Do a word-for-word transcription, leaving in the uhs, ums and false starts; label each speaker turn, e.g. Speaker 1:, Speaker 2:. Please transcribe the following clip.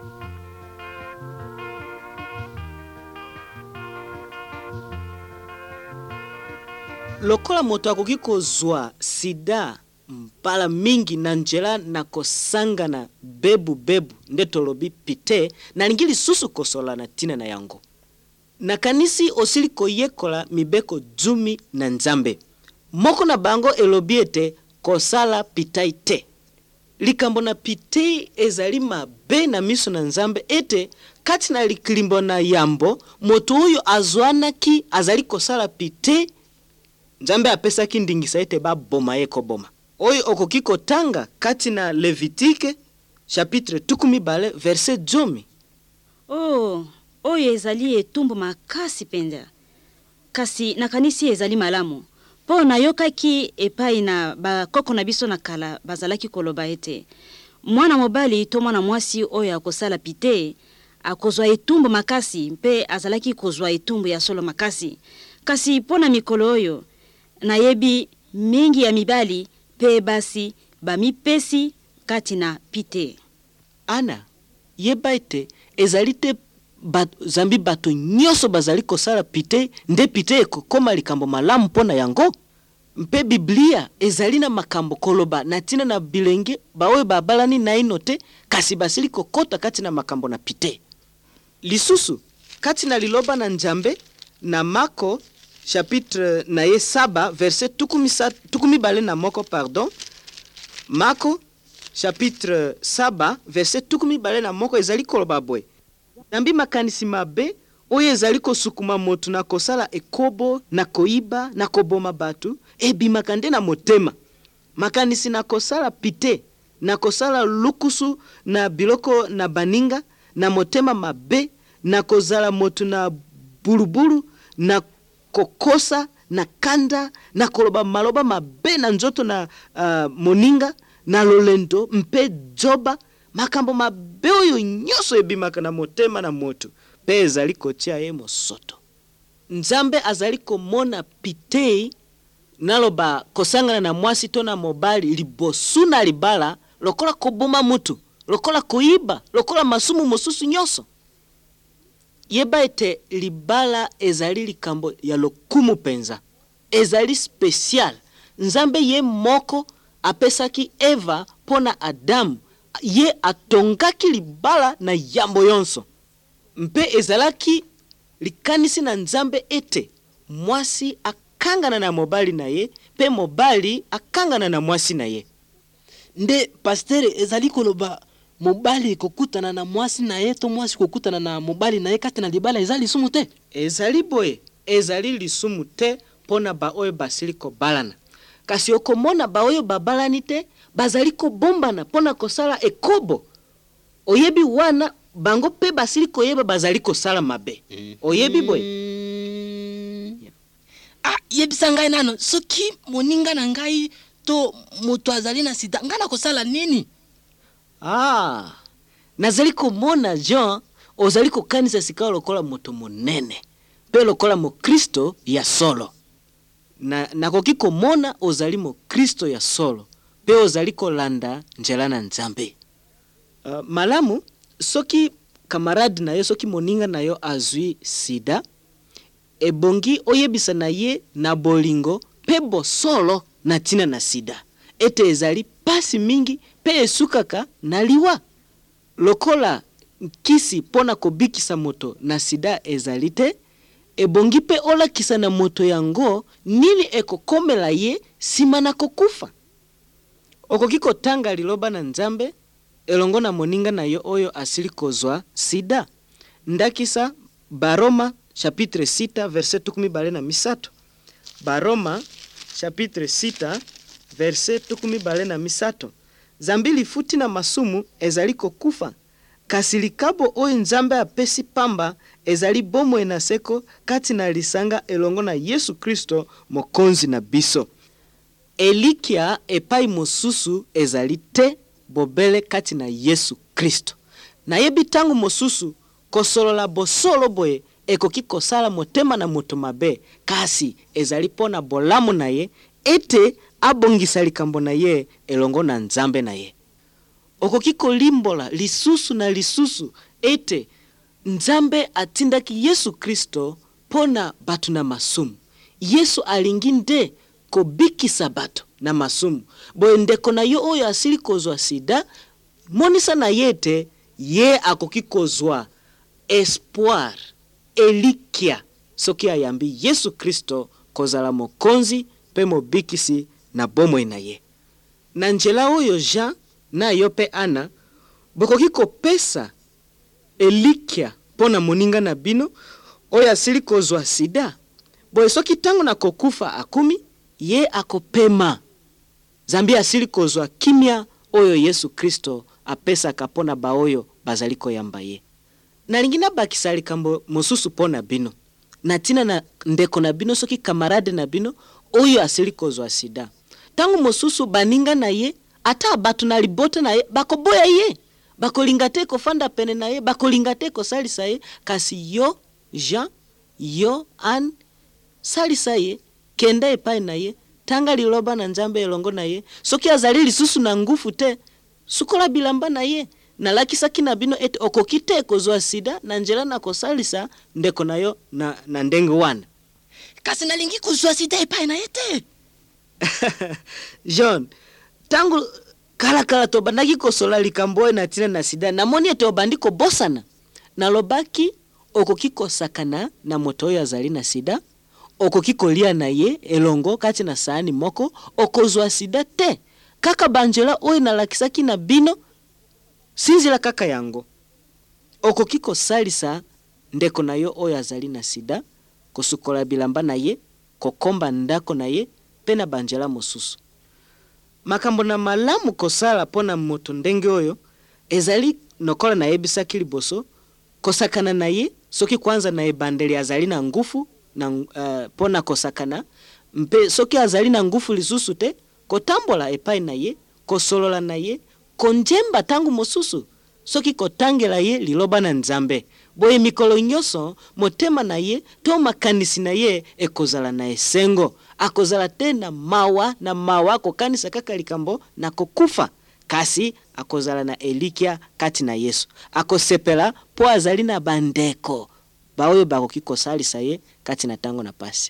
Speaker 1: Lokola moto akokikozwa sida mpala mingi na njela na kosangana bebu bebu ndetolobi pite na lingili susu kosola na tina na yango. Na kanisi osili koyekola mibeko jumi na nzambe. Moko na bango elobiete kosala pitai te. Likambo na pite ezali mabe na miso na nzambe ete kati na likilimbo na yambo moto uyo azwana ki azali kosala pite nzambe apesa ki ndingisa ete ba boma yeko boma. Oyo okokiko tanga kati na Levitike chapitre tukumi bale verset jomi.
Speaker 2: Oh, oyo ezali etumbu makasi penda. Kasi na kanisi ezali malamu. Po na yokaki epai na bakoko na biso na kala bazalaki koloba ete. Mwana mobali to mwana mwasi oyo akosala pite, akozwa etumbu makasi mpe azalaki kozwa etumbu ya solo makasi. Kasi pona mikolo oyo, na yebi mingi ya mibali pe basi bamipesi kati na pite.
Speaker 1: Ana, yeba ete ezalite bat, zambi bato nyoso bazali kosala pite nde pite ekokoma likambo malamu pona yango. Mpe Biblia ezali na makambo koloba na tina na bilenge bawe babalani na inote kasi basili kokota kati na makambo na pite. Lisusu, kati na liloba na njambe na Mako chapitre na ye saba verset tukumi, sa, tukumi bale na moko pardon. Mako chapitre saba verset tukumi bale na moko ezali koloba boy. Nambi makanisi mabe oye ezali kosukuma motu na kosala ekobo na koiba na koboma batu ebi makande na motema. Makanisi na kosala pite na kosala lukusu na biloko na baninga na motema mabe na kozala motu na bulubulu na kokosa na kanda na koloba maloba mabe na nzoto na uh, moninga na lolendo mpe joba makambo mabe oyo nyoso ebimaka na motema na motu pe ezali kotia ye mosoto. Nzambe azali komona pitei naloba kosangana na mwasi to na mobali libosu na libala lokola koboma mutu, lokola koiba, lokola masumu mosusu nyoso. Yeba ete libala ezali likambo ya lokumu penza. Ezali special. Nzambe ye moko apesaki Eva pona Adamu. Ye atongaki libala na yambo yonso. Mpe ezalaki likanisi na nzambe ete mwasi akangana na mobali na ye, pe mobali akangana na mwasi na ye.
Speaker 3: Nde pastere ezali koloba mobali kokutana na mwasi na ye to mwasi kokutana na mobali na ye kati na libala ezali lisumu te?
Speaker 1: Ezali boye, ezali lisumu te pona ba oyo basili kobalana. Kasi okomona ba oyo babalani te, bazali kobombana pona kosala ekobo. Oyebi wana bango pe basili koyeba bazali kosala mabe. Oyebi boye.
Speaker 3: Mm. Yeah. Ah, yebisa ngai nano, soki moninga na ngai to moto azali na sida, ngana kosala nini?
Speaker 1: Ah, nazali komona Jean, ozali kokanisa sika lokola moto monene. Pe lokola mo Kristo ya solo. Na nakoki komona ozali mo Kristo ya solo. Pe ozali kolanda njela na nzambe. Uh, malamu, soki kamaradi na yo, soki moninga na yo azui sida, ebongi oyebisa na ye na bolingo pe bosolo na tina na sida. Ete ezali pasi mingi pe esukaka na liwa. Lokola kisi pona kobikisa moto na sida ezali te, ebongi pe ola kisa na moto yango nini ekokomela ye sima na kokufa. Okokiko tanga liloba na nzambe elongo na moninga na yo oyo asili kozwa sida. Ndakisa Baroma chapitre sita verset tukumi bale na misato. Baroma chapitre sita verset tukumi bale na misato. Zambili futi na masumu ezali kokufa. Kasi likabo oyo nzambe apesi pamba ezali bomo na seko kati na lisanga elongo na Yesu Kristo mokonzi na biso. Elikia epai mosusu ezali te bobele kati na Yesu Kristo. Na yebi tangu mosusu kosolola bosolo boye ekoki kosala motema na moto mabe kasi ezali pona bolamu na ye ete abongisa likambo na ye elongo na nzambe na ye. okoki kolimbola lisusu na lisusu ete nzambe atindaki Yesu Kristo pona batu na masumu. Yesu alingi nde kobikisa batu na masumu. Boye ndeko na yo oyo asili kozwa sida, monisa na yete ye akoki kozwa espoir, elikia, soki ayambi Yesu Kristo kozala mokonzi pe mobikisi na bomoi na ye. Na njela oyo Jean na yo pe Ana bokoki kopesa elikia pona moninga na bino oyo asili kozwa sida. Boye soki tango na kokufa akumi, ye akopema zambi asili kozwa kimia oyo Yesu Kristo apesa kapona ba oyo bazali koyamba ye. Na lingina bakisali kambo mosusu pona bino. Na tina na ndeko na bino soki kamarade na bino oyo asili kozwa sida. Tangu mosusu baninga na ye, ata batu na libota na ye, bakoboya ye. Bakolingate kofanda pene na ye, bakolingate kosalisa ye, kasi yo, Jean, yo, Anne, salisa ye, kenda epai na ye, tanga liloba na nzambe elongo na ye, soki azali lisusu na ngufu te, sukola bilamba na ye, na lakisa kina bino ete okokite kozwa sida, na njela na kosalisa ndeko na yo na, na ndenge wana.
Speaker 3: Kasi nalingi kozwa sida epai na ye te.
Speaker 1: John, tangu kala kala to bandaki kosola likambo na tina na sida, na moni ete obandi ko bosana. Na lobaki okoki kosakana na moto ya zali na sida, okoki kolia na ye elongo kati na saani moko, okozwa sida te. Kaka banjela oyo na lakisaki na bino, sinzila kaka yango. Okoki kosalisa ndeko na yo oyo azali na sida, kosukola bilamba na ye, kokomba ndako na ye, pena banjela mosusu. Makambo na malamu kosala pona moto ndenge oyo, ezali nokola na yebisaki liboso, kosakana na ye, soki kwanza na ebandeli azali na ngufu, na uh, pona kosakana, mpe soki azali na ngufu lisusu te, kotambola epai na ye, kosolola na ye, konjemba tangu mosusu, soki kotangela ye liloba na nzambe. Boye mikolo nyoso, motema na ye, to makanisi na ye, ekozala na esengo. Akozala tena mawa na mawa kokanisa kaka likambo na kokufa. Kasi akozala na elikia kati na Yesu. Akosepela po azali na bandeko. Baoyo bakoki kosalisa ye kati na tango na pasi.